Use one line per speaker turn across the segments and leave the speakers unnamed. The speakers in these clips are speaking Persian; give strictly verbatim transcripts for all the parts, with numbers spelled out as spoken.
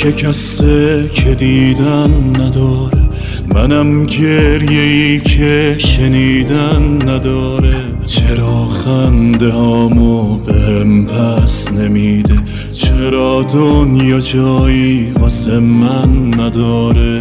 شکسته که دیدن نداره، منم گریه‌ای که شنیدن نداره. چرا خنده هامو بهم پس نمیده، چرا دنیا جایی واسه من نداره.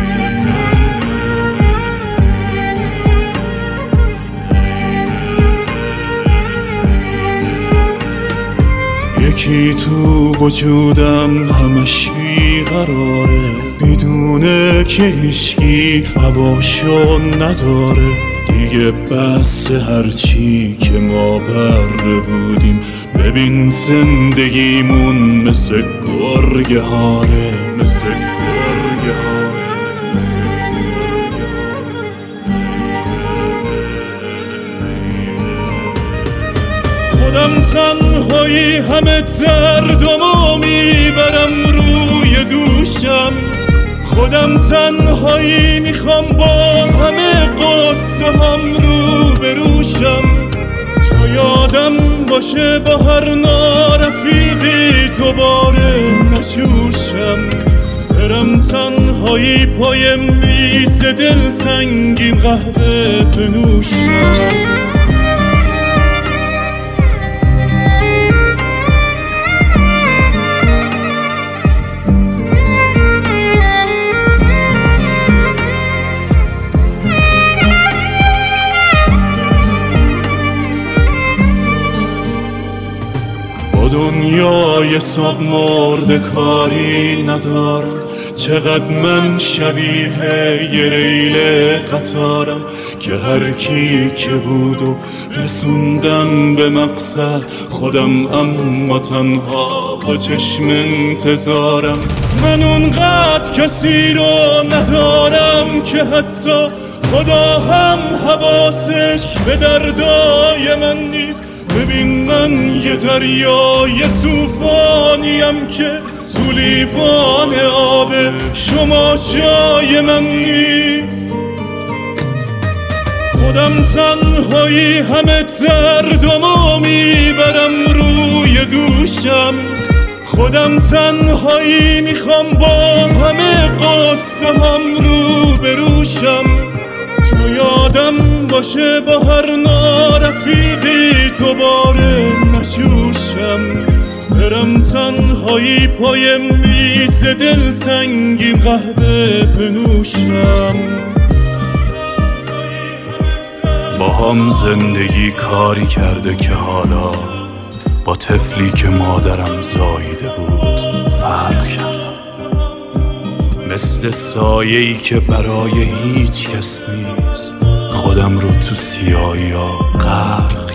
یکی تو وجودم همش بیقراره، میدونه که هیچکی هواشو نداره. دیگه بس هرچی که ما بره بودیم، ببین زندگیمون مثل گرگه هاره، مثل گرگه هاره. خودم تنهایی همه دردمو میبرم روی دوشم، خودم تنهایی میخوام با همه قصه هم رو بروشم. تا یادم باشه با هر نارفیقی دوباره نجوشم، برم تنهایی پای میز دلتنگیم قهوه بنوشم. دنیای صبح مرده کاری ندارم، چقدر من شبیه یه ریل قطارم که هر کی که بود و رسوندم به مقصد خودم، اما تنها با چشم انتظارم. من اونقدر کسی رو ندارم که حتی خدا هم حواسش به دردای من نیست. ببین من یه دریای توفانیم که تو لیوان آب شما جای من نیست. خودم تنهایی همه دردمو میبرم روی دوشم، خودم تنهایی میخوام با همه قصه هم رو بروشم. تو یادم باشه با هر نارفیقی دوباره نجوشم، برم تنهایی پای میز دلتنگیم قهوه بنوشم. با هم زندگی کاری کرده که حالا با طفلی که مادرم زاییده بود فرق کردم. مثل سایه‌ای که برای هیچ کس نیست، خودم رو تو سیاهی ها غرق